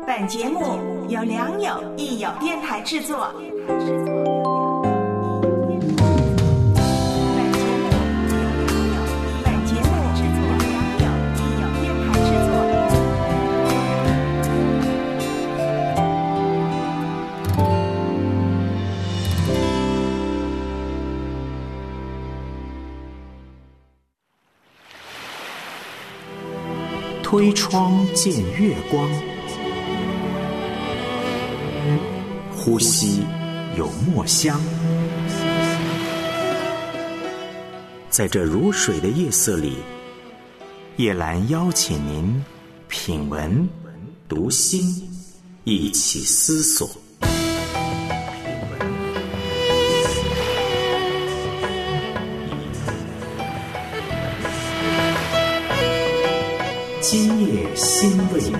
本节目由良友益友电台制作。 推窗见月光，呼吸有墨香。在这如水的夜色里，叶兰邀请您品文读心，一起思索。今夜心未眠。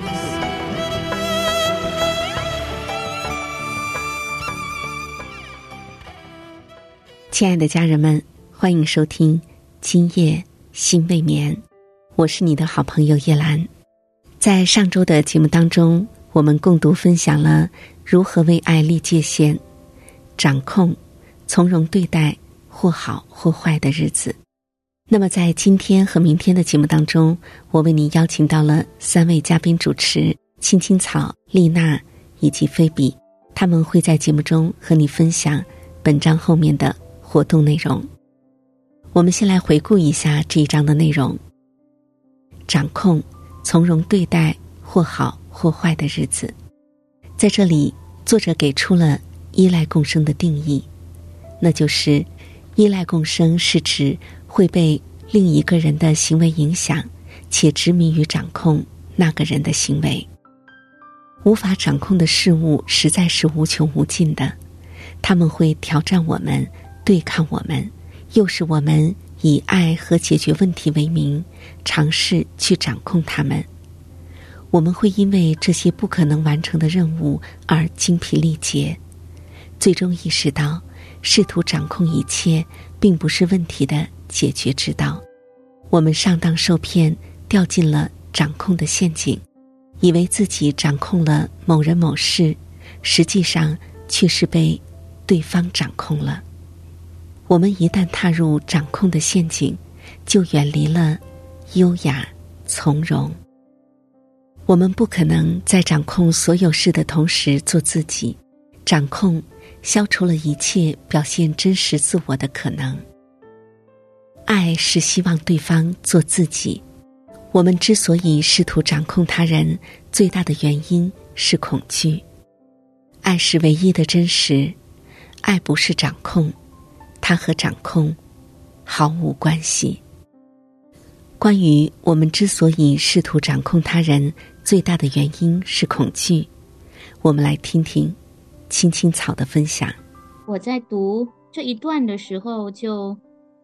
亲爱的家人们，欢迎收听今夜心未眠，我是你的好朋友叶兰。在上周的节目当中，我们共读分享了如何为爱立界限、掌控、从容对待或好或坏的日子。那么在今天和明天的节目当中，我为你邀请到了3位嘉宾主持，青青草、丽娜以及菲比，他们会在节目中和你分享本章后面的活动内容。我们先来回顾一下这一章的内容。掌控、从容对待或好或坏的日子。在这里，作者给出了依赖共生的定义，那就是依赖共生是指会被另一个人的行为影响，且执迷于掌控那个人的行为。无法掌控的事物实在是无穷无尽的，他们会挑战我们，对抗我们，诱使我们以爱和解决问题为名，尝试去掌控他们。我们会因为这些不可能完成的任务而精疲力竭，最终意识到试图掌控一切并不是问题的解决之道。我们上当受骗，掉进了掌控的陷阱，以为自己掌控了某人某事，实际上却是被对方掌控了。我们一旦踏入掌控的陷阱，就远离了优雅从容。我们不可能在掌控所有事的同时做自己，掌控消除了一切表现真实自我的可能。爱是希望对方做自己。我们之所以试图掌控他人，最大的原因是恐惧。爱是唯一的真实，爱不是掌控，它和掌控毫无关系。关于我们之所以试图掌控他人，最大的原因是恐惧，我们来听听青青草的分享。 我在读这一段的时候，就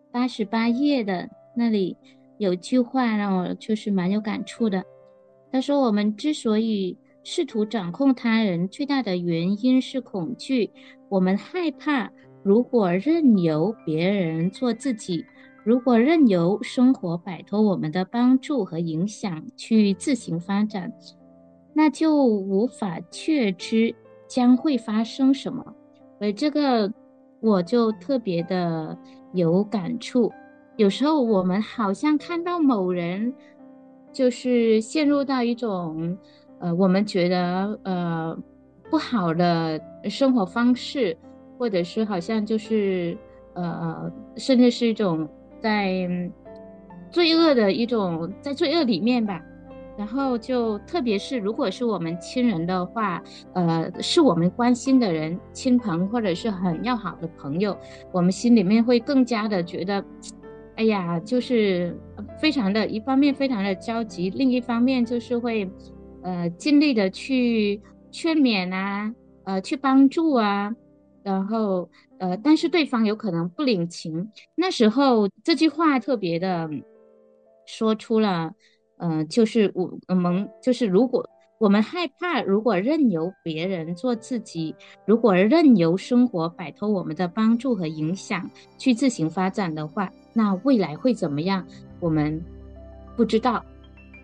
88页的那里有句话让我就是蛮有感触的。他说，我们之所以试图掌控他人，最大的原因是恐惧。我们害怕如果任由别人做自己，如果任由生活摆脱我们的帮助和影响去自行发展，那就无法确知将会发生什么。而这个我就特别的有感触。有时候我们好像看到某人就是陷入到一种我们觉得不好的生活方式，或者是好像就是甚至是一种在罪恶的一种，在罪恶里面吧。然后就特别是如果是我们亲人的话，是我们关心的人，亲朋或者是很要好的朋友，我们心里面会更加的觉得，哎呀，就是非常的，一方面非常的焦急，另一方面就是会尽力的去劝勉啊，去帮助啊，然后但是对方有可能不领情。那时候这句话特别的说出了就是就是如果我们害怕，如果任由别人做自己，如果任由生活摆脱我们的帮助和影响去自行发展的话，那未来会怎么样我们不知道。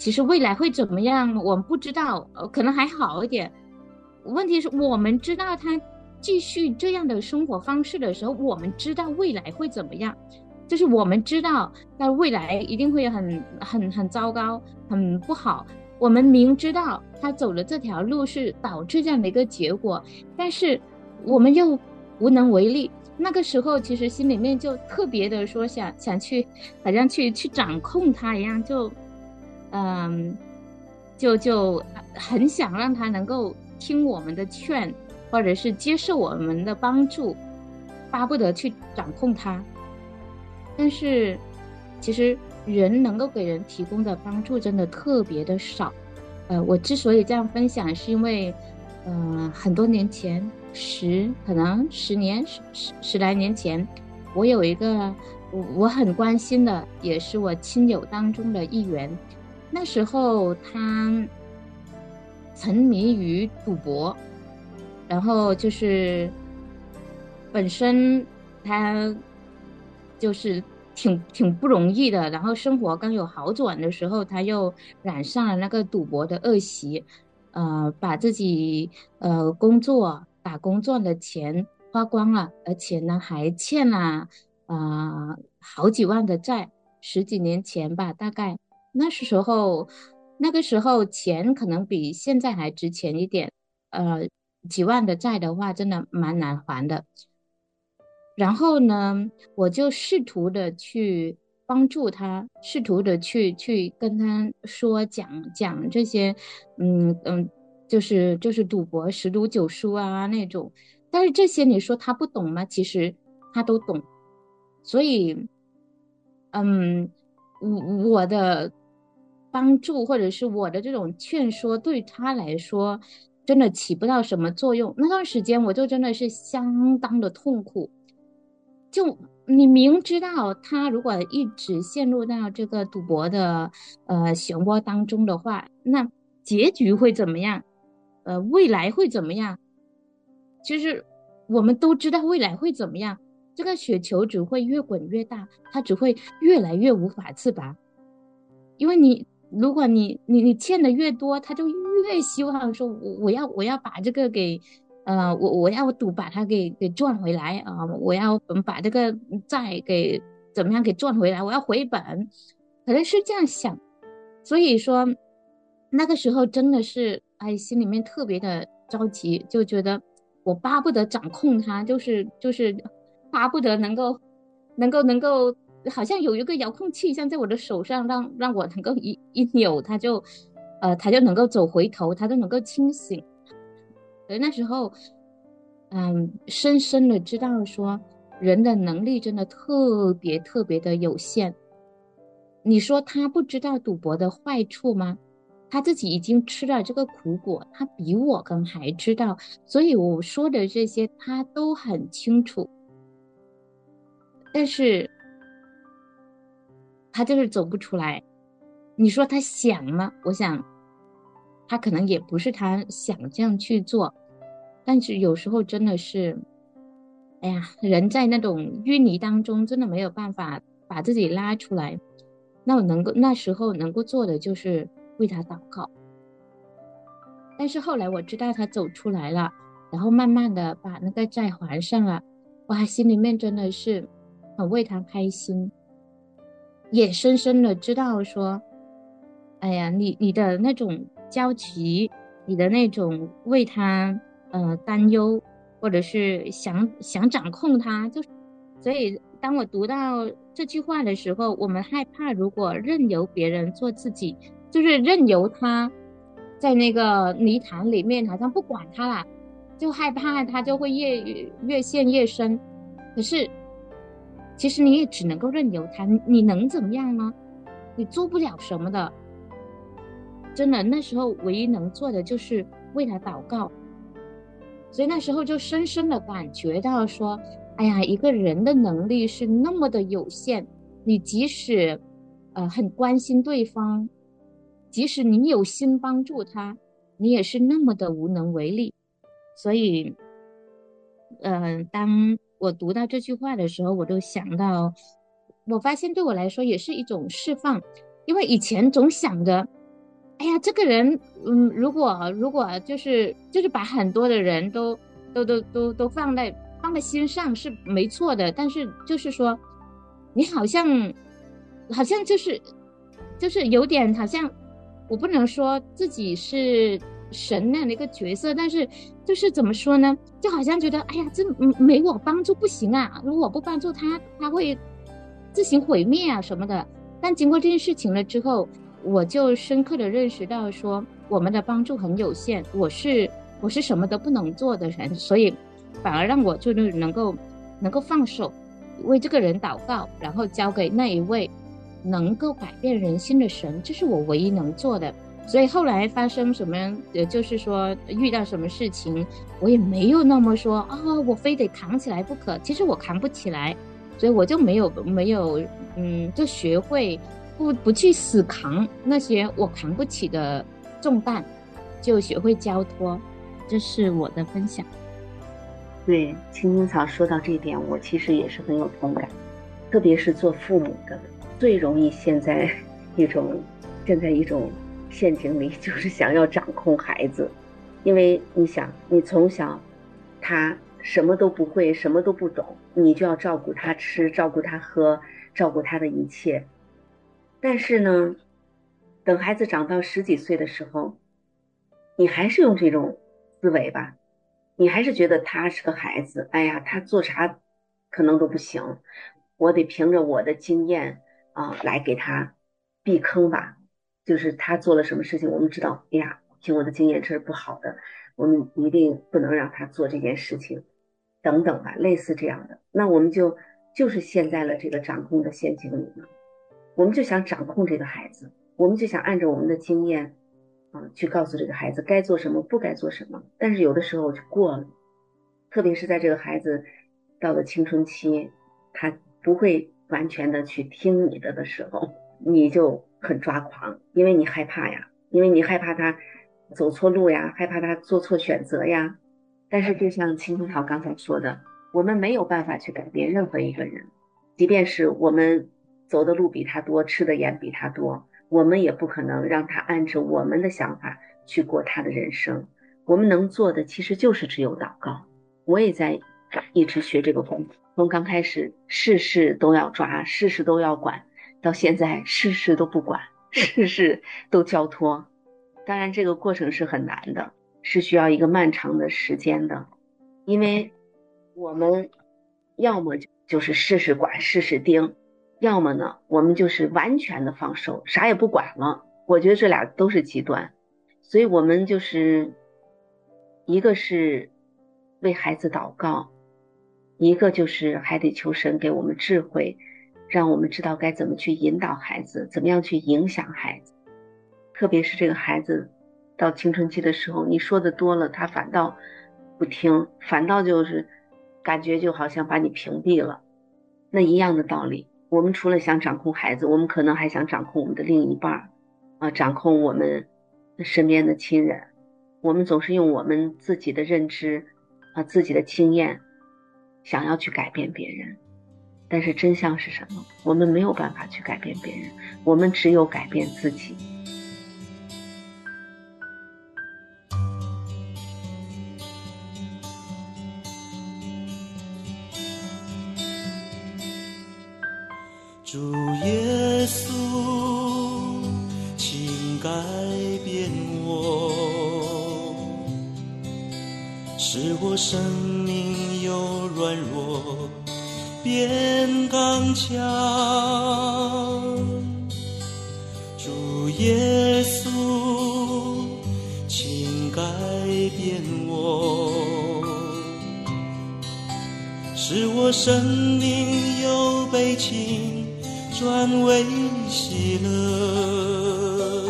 其实未来会怎么样我们不知道，可能还好一点。问题是我们知道他继续这样的生活方式的时候，我们知道未来会怎么样，就是我们知道他未来一定会很糟糕，很不好。我们明知道他走的这条路是导致这样的一个结果，但是我们又无能为力。那个时候其实心里面就特别的说想去，好像去掌控他一样，就很想让他能够听我们的劝，或者是接受我们的帮助，巴不得去掌控他。但是其实人能够给人提供的帮助真的特别的少。我之所以这样分享，是因为很多年前，可能十来年前，我有一个我很关心的，也是我亲友当中的一员。那时候他沉迷于赌博，然后就是本身他就是挺不容易的，然后生活刚有好转的时候，他又染上了那个赌博的恶习，把自己打工赚的钱花光了，而且呢还欠了好几万的债。十几年前吧，大概那个时候钱可能比现在还值钱一点，几万的债的话真的蛮难还的。然后呢，我就试图的去帮助他，试图的去跟他说讲这些，就是赌博十赌九输啊那种。但是这些你说他不懂吗？其实他都懂。所以，我的帮助或者是我的这种劝说，对他来说真的起不到什么作用。那段时间我就真的是相当的痛苦。就你明知道他如果一直陷入到这个赌博的漩涡当中的话，那结局会怎么样？未来会怎么样？其实我们都知道未来会怎么样，这个雪球只会越滚越大，它只会越来越无法自拔。因为如果你欠的越多，他就越希望说我要把这个给我要把它给赚回来啊，我要把这个债给怎么样给赚回来，我要回本，可能是这样想。所以说那个时候真的是心里面特别的着急，就觉得我巴不得掌控它，就是巴不得能够好像有一个遥控器像在我的手上，让我能够一扭，他就能够走回头，他就能够清醒。所以那时候深深的知道说人的能力真的特别特别的有限。你说他不知道赌博的坏处吗？他自己已经吃了这个苦果，他比我更还知道，所以我说的这些他都很清楚。但是他就是走不出来。你说他想吗？我想他可能也不是他想这样去做，但是有时候真的是人在那种淤泥当中真的没有办法把自己拉出来。那时候能够做的就是为他祷告。但是后来我知道他走出来了，然后慢慢的把那个债还上了，哇，心里面真的是很为他开心，也深深的知道说你的那种焦急，你的那种为他担忧，或者是想掌控他，所以当我读到这句话的时候，我们害怕如果任由别人做自己，就是任由他在那个泥潭里面好像不管他了，就害怕他就会越陷越深。可是其实你也只能够任由他，你能怎么样呢？你做不了什么的。真的那时候唯一能做的就是为他祷告。所以那时候就深深的感觉到说一个人的能力是那么的有限，你即使很关心对方，即使你有心帮助他，你也是那么的无能为力。所以当我读到这句话的时候，我就想到，我发现对我来说也是一种释放。因为以前总想着哎呀，这个人，如果就是把很多的人都放在心上是没错的，但是就是说，你好像就是有点好像，我不能说自己是神那样的一个角色，但是就是怎么说呢，就好像觉得哎呀，这没我帮助不行啊，如果我不帮助他会自行毁灭啊什么的。但经过这件事情了之后，我就深刻的认识到说，我们的帮助很有限，我是什么都不能做的人，所以反而让我就是能够放手，为这个人祷告，然后交给那一位能够改变人心的神，这是我唯一能做的。所以后来发生什么，就是说遇到什么事情，我也没有那么说我非得扛起来不可。其实我扛不起来，所以我就没有就学会不去死扛那些我扛不起的重担，就学会交托。这是我的分享。 对，青青草说到这一点，我其实也是很有同感，特别是做父母的，最容易陷在一种陷阱里，就是想要掌控孩子。因为你想，你从小他什么都不会，什么都不懂，你就要照顾他吃，照顾他喝，照顾他的一切。但是呢，等孩子长到10几岁的时候，你还是用这种思维吧，你还是觉得他是个孩子，哎呀，他做啥可能都不行，我得凭着我的经验来给他避坑吧。就是他做了什么事情，我们知道，哎呀，凭我的经验这是不好的，我们一定不能让他做这件事情，等等吧，类似这样的。那我们就是陷在了这个掌控的陷阱里面，我们就想掌控这个孩子，我们就想按照我们的经验去告诉这个孩子该做什么，不该做什么。但是有的时候就过了，特别是在这个孩子到了青春期，他不会完全的去听你的时候，你就很抓狂，因为你害怕呀，因为你害怕他走错路呀，害怕他做错选择呀。但是就像青青草刚才说的，我们没有办法去改变任何一个人，即便是我们走的路比他多，吃的盐比他多，我们也不可能让他按照我们的想法去过他的人生。我们能做的其实就是只有祷告。我也在一直学这个功夫，从刚开始事事都要抓，事事都要管，到现在事事都不管，事事都交托。当然这个过程是很难的，是需要一个漫长的时间的，因为我们要么就是事事管，事事盯，要么呢我们就是完全的放手，啥也不管了。我觉得这俩都是极端。所以我们就是一个是为孩子祷告，一个就是还得求神给我们智慧，让我们知道该怎么去引导孩子，怎么样去影响孩子。特别是这个孩子到青春期的时候，你说的多了，他反倒不听，反倒就是感觉就好像把你屏蔽了。那一样的道理，我们除了想掌控孩子，我们可能还想掌控我们的另一半掌控我们身边的亲人。我们总是用我们自己的认知自己的经验想要去改变别人，但是真相是什么？我们没有办法去改变别人，我们只有改变自己。 主耶稣，请改变我，使我生命由软弱变刚强。主耶稣，请改变我，使我生命由悲情转为喜乐，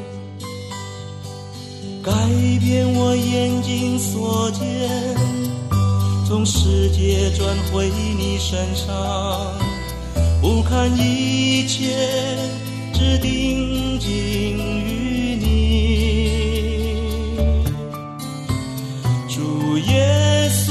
改变我眼睛所见，从世界转回你身上，不看一切，只定睛于你。主耶稣，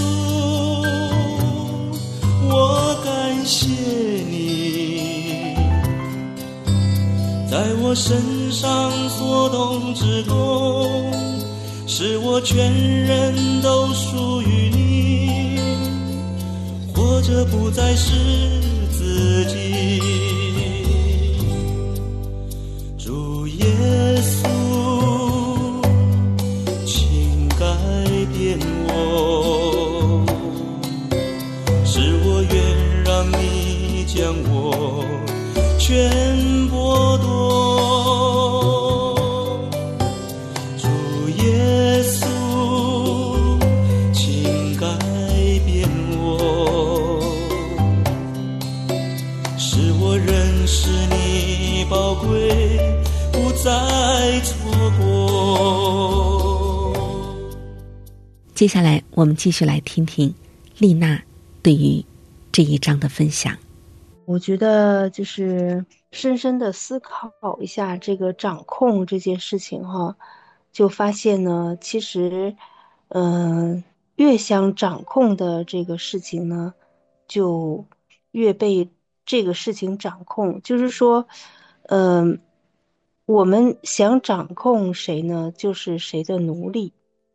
我感谢你，在我身上所波动之痛，使我全人都属于你，活着不再是自己。主耶稣，请改变我，使我愿让你将我全剥夺。主耶稣，请改变我，使我认识你宝贵，不再错过。 接下来我们继续来听听丽娜对于这一章的分享。 我觉得就是深深的思考一下这个掌控这件事情哈，就发现呢，其实越想掌控的这个事情呢，就越被这个事情掌控。就是说我们想掌控谁呢，就是谁的奴隶。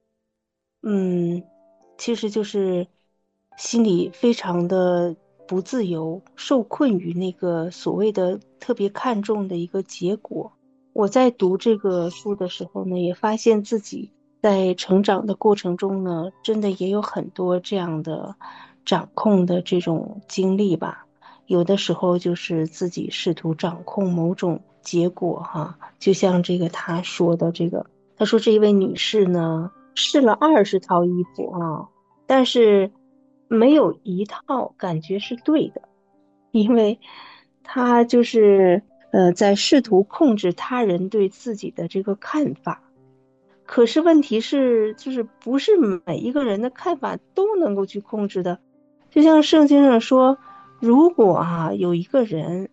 其实就是心里非常的不自由，受困于那个所谓的特别看重的一个结果。我在读这个书的时候呢，也发现自己在成长的过程中呢，真的也有很多这样的掌控的这种经历吧。有的时候就是自己试图掌控某种结果哈，就像这个他说的这个，他说这一位女士呢试了20套衣服啊，但是没有一套感觉是对的，因为他就是在试图控制他人对自己的这个看法。可是问题是，就是不是每一个人的看法都能够去控制的。就像圣经上说，如果有一个人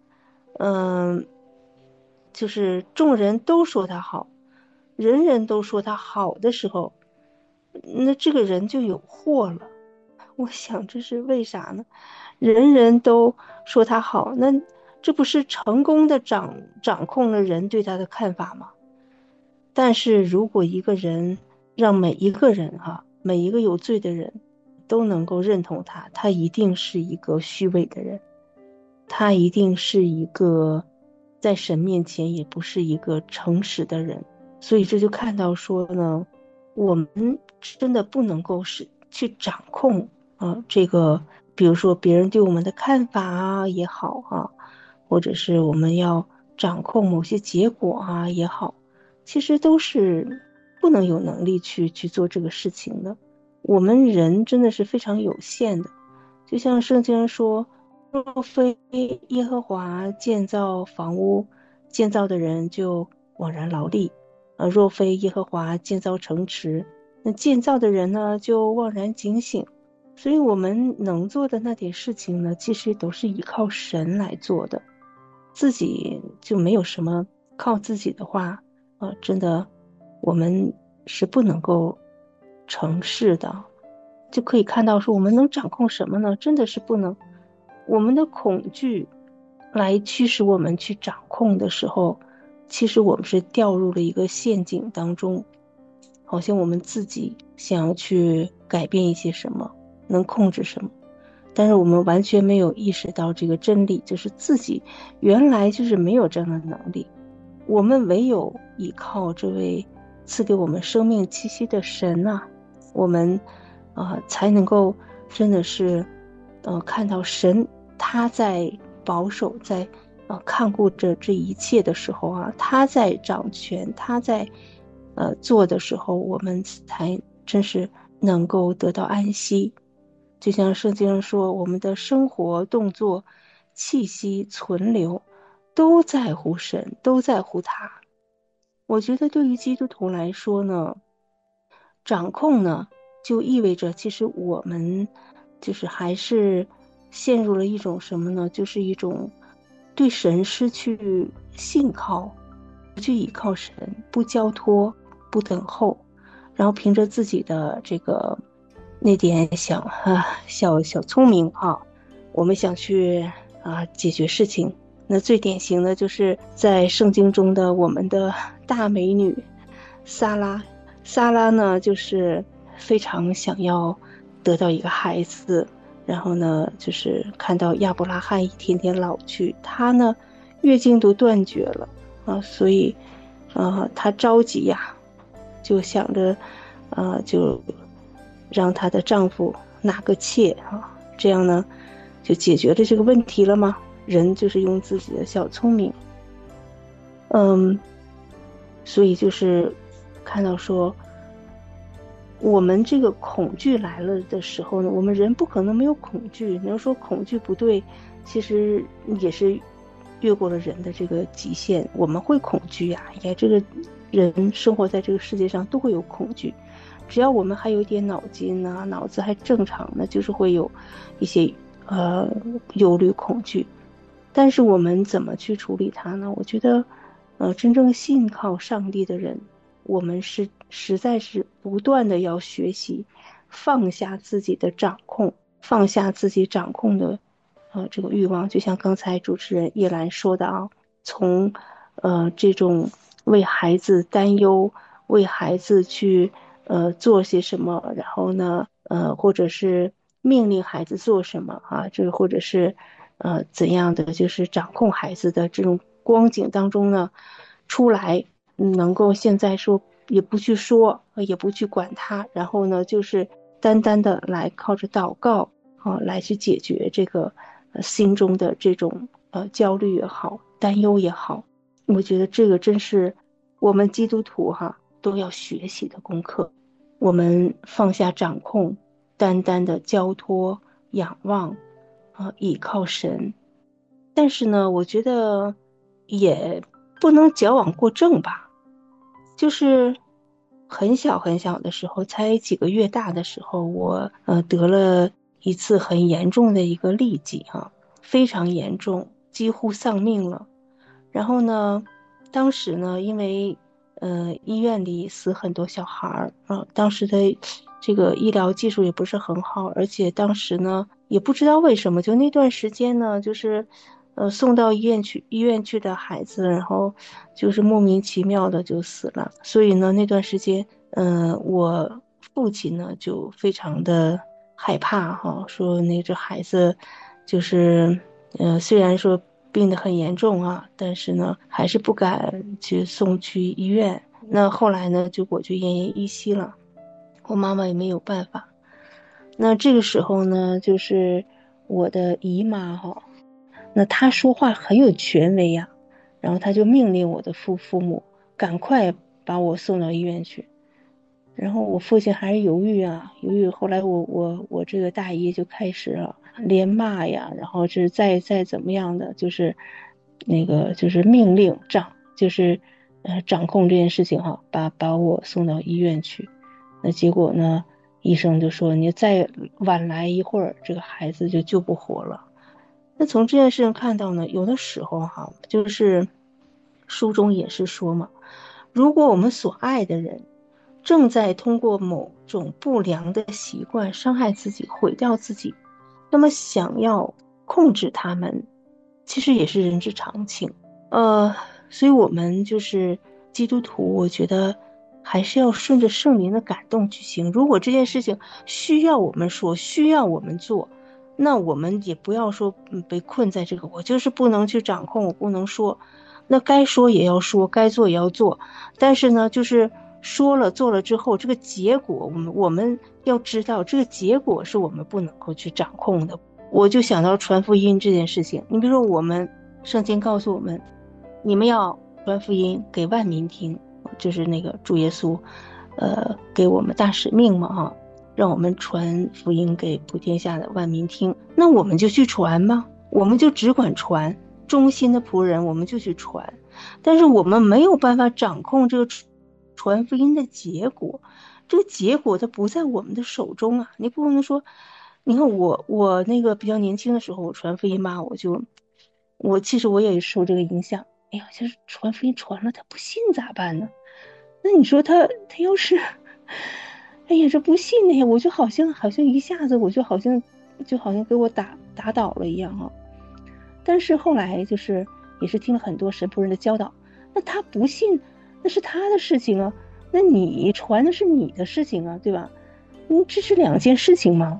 就是众人都说他好，人人都说他好的时候，那这个人就有祸了。我想这是为啥呢？人人都说他好，那这不是成功的掌控了人对他的看法吗？但是如果一个人让每一个人每一个有罪的人都能够认同他，他一定是一个虚伪的人，他一定是一个在神面前也不是一个诚实的人。所以这就看到说呢，我们真的不能够去掌控这个，比如说别人对我们的看法也好或者是我们要掌控某些结果也好，其实都是不能有能力去做这个事情的。我们人真的是非常有限的，就像圣经说，若非耶和华建造房屋，建造的人就枉然劳力若非耶和华建造城池，那建造的人呢就枉然警醒。所以我们能做的那点事情呢，其实都是依靠神来做的，自己就没有什么。靠自己的话真的我们是不能够成事的。就可以看到说我们能掌控什么呢？真的是不能。我们的恐惧来驱使我们去掌控的时候，其实我们是掉入了一个陷阱当中，好像我们自己想要去改变一些什么，能控制什么，但是我们完全没有意识到这个真理，就是自己原来就是没有这样的能力。我们唯有依靠这位赐给我们生命气息的神我们才能够真的是看到神他在保守，在看顾着这一切的时候他在掌权，他在做的时候，我们才真是能够得到安息。就像圣经上说，我们的生活动作气息存留都在乎神，都在乎他。我觉得对于基督徒来说呢，掌控呢就意味着其实我们就是还是陷入了一种什么呢，就是一种对神失去信靠，不去依靠神，不交托，不等候，然后凭着自己的这个那点小聪明我们想去解决事情， 那最典型的就是在圣经中的我们的大美女撒拉。撒拉呢，就是非常想要得到一个孩子，然后呢，就是看到亚伯拉罕一天天老去，她呢月经都断绝了啊，所以她着急呀，就想着就让她的丈夫纳个妾啊，这样呢就解决了这个问题了吗？人就是用自己的小聪明，所以就是看到说，我们这个恐惧来了的时候呢，我们人不可能没有恐惧。你要说恐惧不对，其实也是越过了人的这个极限。我们会恐惧呀，也这个人生活在这个世界上都会有恐惧。只要我们还有一点脑筋啊，脑子还正常呢，就是会有一些忧虑恐惧。但是我们怎么去处理它呢？我觉得真正信靠上帝的人，我们实在是不断的要学习放下自己的掌控，放下自己掌控的这个欲望。就像刚才主持人叶兰说的啊，从这种为孩子担忧，为孩子去做些什么，然后呢或者是命令孩子做什么啊，这或者是怎样的就是掌控孩子的这种光景当中呢出来，能够现在说也不去说，也不去管他，然后呢就是单单的来靠着祷告来去解决这个心中的这种焦虑也好，担忧也好。我觉得这个真是我们基督徒都要学习的功课。我们放下掌控，单单的交托仰望倚靠神。但是呢，我觉得也不能矫枉过正吧。就是很小很小的时候，才几个月大的时候，我得了一次很严重的一个痢疾非常严重，几乎丧命了。然后呢，当时呢，因为医院里死很多小孩当时的这个医疗技术也不是很好，而且当时呢也不知道为什么，就那段时间呢，就是送到医院去的孩子，然后就是莫名其妙的就死了。所以呢，那段时间我父亲呢就非常的害怕说那这孩子就是虽然说病得很严重但是呢还是不敢去送去医院。那后来呢我就奄奄一息了，我妈妈也没有办法。那这个时候呢，就是我的姨妈那她说话很有权威呀，然后她就命令我的父母赶快把我送到医院去。然后我父亲还是犹豫，后来我这个大姨就开始连骂呀，然后是再怎么样的，就是那个就是命令就是掌控这件事情把我送到医院去。那结果呢，医生就说你再晚来一会儿，这个孩子就救不活了。那从这件事情看到呢，有的时候就是书中也是说嘛，如果我们所爱的人正在通过某种不良的习惯伤害自己，毁掉自己，那么想要控制他们，其实也是人之常情。所以我们就是基督徒，我觉得还是要顺着圣灵的感动去行。如果这件事情需要我们说，需要我们做，那我们也不要说被困在这个我就是不能去掌控，我不能说。那该说也要说，该做也要做。但是呢，就是说了做了之后，这个结果我们要知道，这个结果是我们不能够去掌控的。我就想到传福音这件事情，你比如说我们圣经告诉我们，你们要传福音给万民听，就是那个主耶稣给我们大使命嘛让我们传福音给普天下的万民听。那我们就去传吗？我们就只管传，忠心的仆人我们就去传。但是我们没有办法掌控这个传福音的结果，这个结果它不在我们的手中你不能说，你看我那个比较年轻的时候，我传福音吧，其实我也受这个影响。哎呀，就是传福音传了他不信咋办呢？那你说他要是哎呀这不信呢，我就好像一下子我就好像给我打倒了一样但是后来就是也是听了很多神仆人的教导。那他不信，那是他的事情啊，那你传的是你的事情啊，对吧？这是两件事情吗？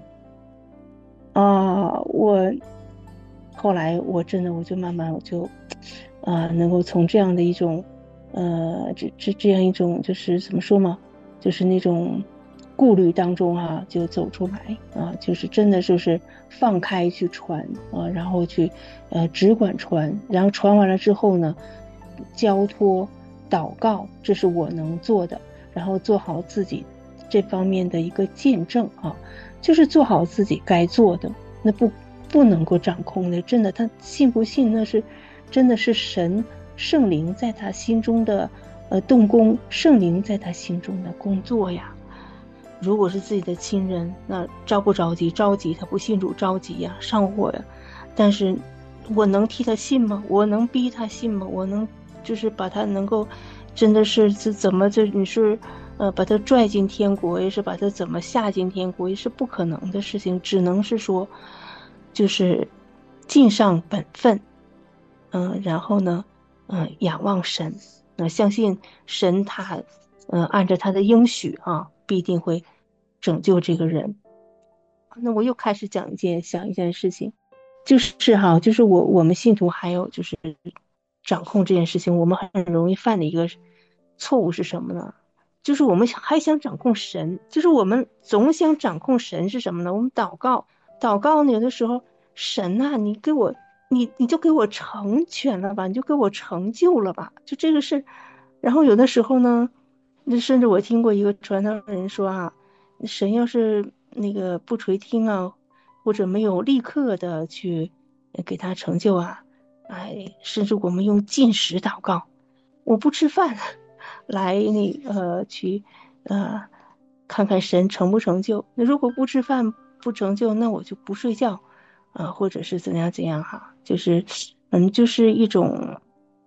我后来我真的我就慢慢能够从这样的一种这样一种就是怎么说嘛，就是那种顾虑当中就走出来就是真的就是放开去传然后去只管传，然后传完了之后呢，交托祷告，这是我能做的，然后做好自己这方面的一个见证就是做好自己该做的，那不能够掌控的，真的他信不信那是真的是圣灵在他心中的动工，圣灵在他心中的工作呀。如果是自己的亲人，那着不着急？着急，他不信主着急呀，上火呀。但是我能替他信吗？我能逼他信吗？我能就是把他能够真的是怎么你是把他拽进天国，也是把他怎么下进天国，也是不可能的事情，只能是说就是尽上本分然后呢仰望神，相信神他按照他的应许必定会拯救这个人。那我又开始想一件事情，就是我们信徒还有就是掌控这件事情，我们很容易犯的一个错误是什么呢？就是我们还想掌控神，就是我们总想掌控神是什么呢？我们祷告呢，有的时候神你就给我成全了吧，你就给我成就了吧，就这个事。然后有的时候呢，甚至我听过一个传道人说神要是那个不垂听或者没有立刻的去给他成就甚至我们用禁食祷告，我不吃饭来去看看神成不成就。那如果不吃饭不成就，那我就不睡觉或者是怎样就是就是一种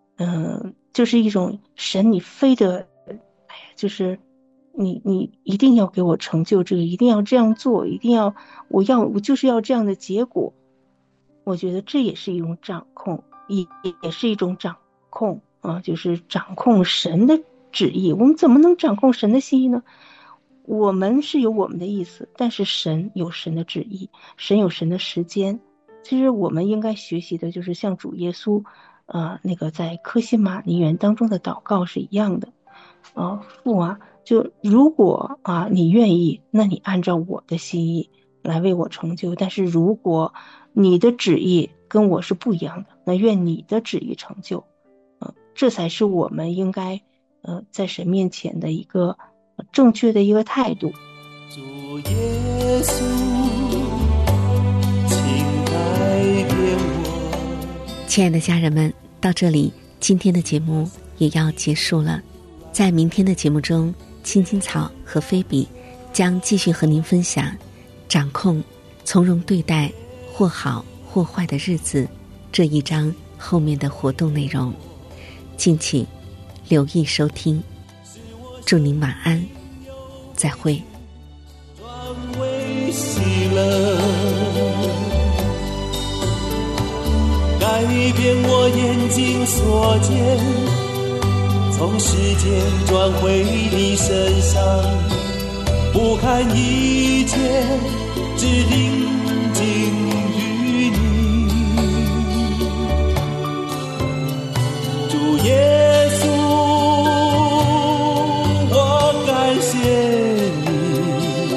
神你非得就是你一定要给我成就这个，一定要这样做，一定要我就是要这样的结果。我觉得这也是一种掌控，也是一种掌控就是掌控神的旨意。我们怎么能掌控神的心意呢？我们是有我们的意思，但是神有神的旨意，神有神的时间。其实我们应该学习的就是像主耶稣那个在客西马尼园当中的祷告是一样的父就如果你愿意，那你按照我的心意来为我成就，但是如果你的旨意跟我是不一样的，那愿你的旨意成就这才是我们应该在神面前的一个正确的一个态度。 主耶稣，请改变我。 亲爱的家人们，到这里今天的节目也要结束了。在明天的节目中，青青草和菲比将继续和您分享掌控从容对待或好或坏的日子这一章后面的活动内容，敬请留意收听。祝您晚安，再会。 转为喜乐，改变我眼睛所见，从世间转回你身上，不看一切，只定睛于你。主耶稣，我感谢你，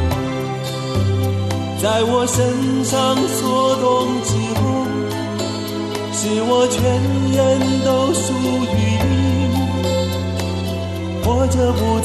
在我身上所动之后，使我全人都属于你，活着不